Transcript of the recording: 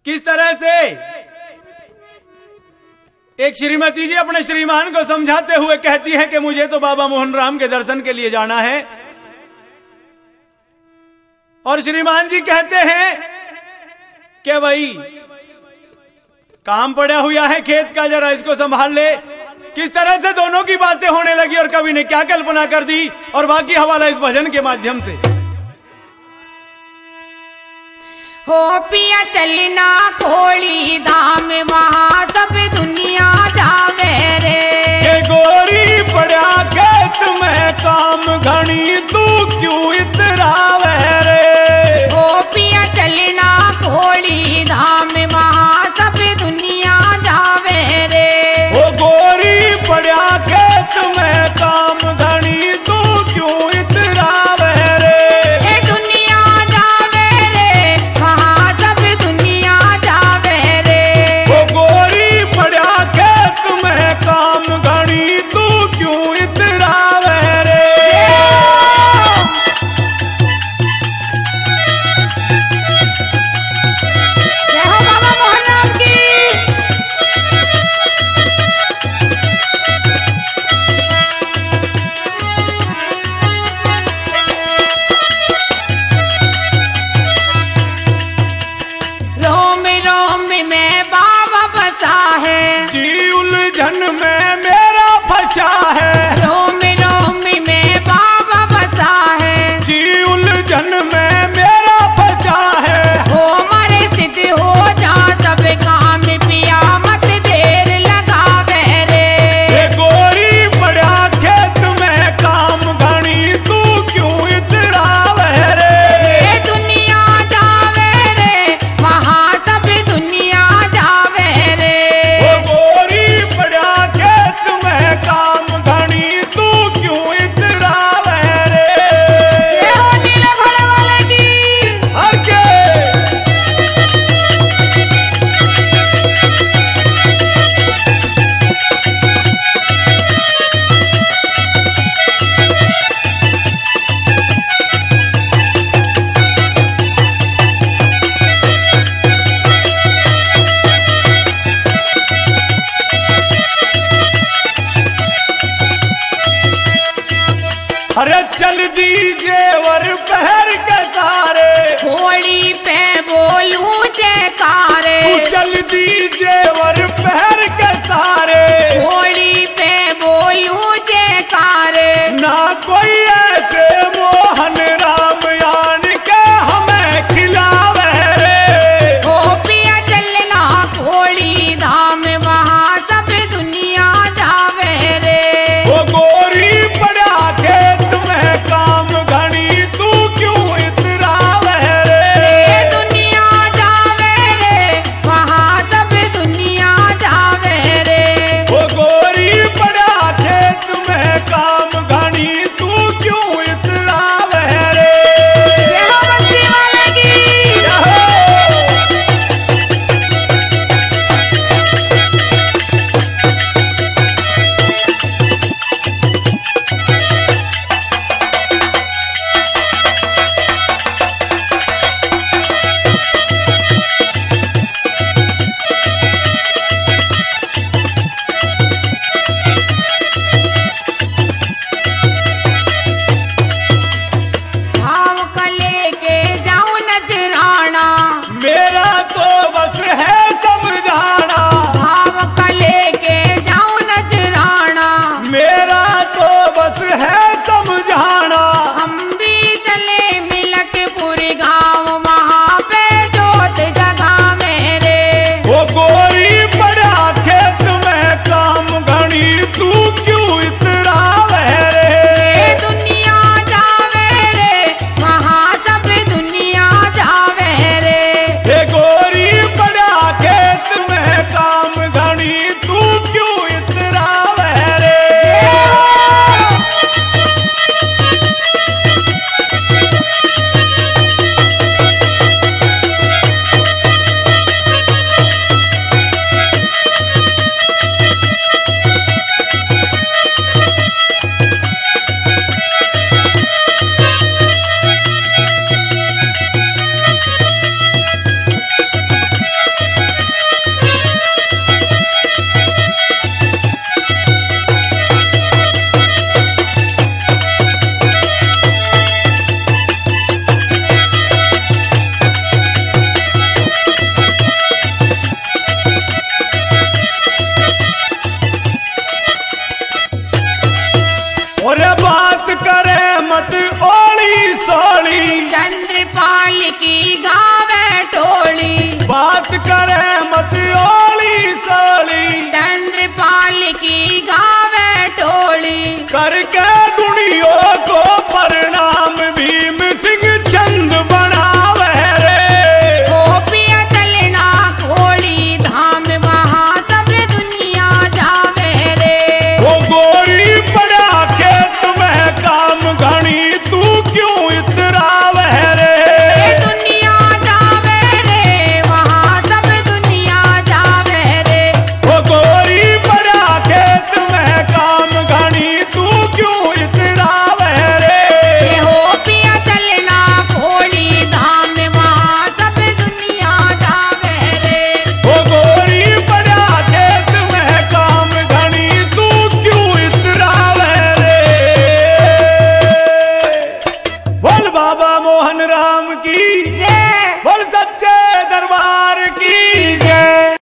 किस तरह से एक श्रीमती जी अपने श्रीमान को समझाते हुए कहती हैं कि मुझे तो बाबा मोहन राम के दर्शन के लिए जाना है, और श्रीमान जी कहते हैं कि भाई काम पड़ा हुआ है खेत का, जरा इसको संभाल ले। किस तरह से दोनों की बातें होने लगी और कवि ने क्या कल्पना कर दी, और बाकी हवाला इस भजन के माध्यम से। हो पिया चलना खोली धाम वहां सब दुनिया जावे रे। के गोरी पड़ा खेत में काम घनी तू क्यों इतरावे रे। हो पिया चलना खोली धाम वहां सब दुनिया जावे रे। ओ गोरी पड़ा खेत में काम घनी तू क्यों इतरावे रे। ए दुनिया जावे रे वहां सब दुनिया जावे रे। ओ गोरी पड़ा खेत में काम घनी तू क्यों इतरावे रे। जय हो बाबा मोहन राम की। रोम रोम में बाबा बसा है। जी उलझन में मेरा फंसा है। रोम रोम में बाबा बसा है। जी उलझन में मेरा फंसा है। हो मारे सिद्ध हो जा सब काम पिया मत देर लगावे रे। ए गोरी पड़ा खेत में काम घनी तू क्यों इतरावे रे। ए दुनिया जावे रे वहां सब दुनिया जावे रे। ओ गोरी पड़ा खेत में काम घनी तू क्यों इतरावे रे। जय हो नीले घोड़े वाले की। हर के अरे चल दीजिए वर पहर के सारे। घोड़ी पे बोलूं जयकारे। तू चल दीजिए वर पहर के सारे। घोड़ी पे बोलूं जयकारे। ना कोई ऐसे मोहन राम यान के हमें खिलावे रे। हो पिया चलना घोड़ी धाम वहां सब दुनिया जावे रे। वो गोरी पड़ा खेत में काम घनी तू क्यों इतरावे रे। ए दुनिया जावे रे वहां सब दुनिया की गा